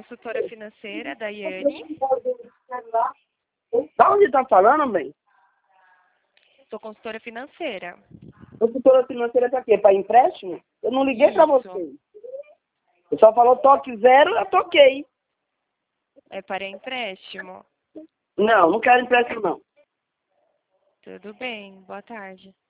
consultora financeira, Daiane. Da onde tá falando, bem? Sou consultora financeira. Consultora financeira pra quê? Pra empréstimo? Eu não liguei pra Isso. você. Você só falou toque zero, eu toquei. É para empréstimo? Não, não quero empréstimo, não. Tudo bem. Boa tarde.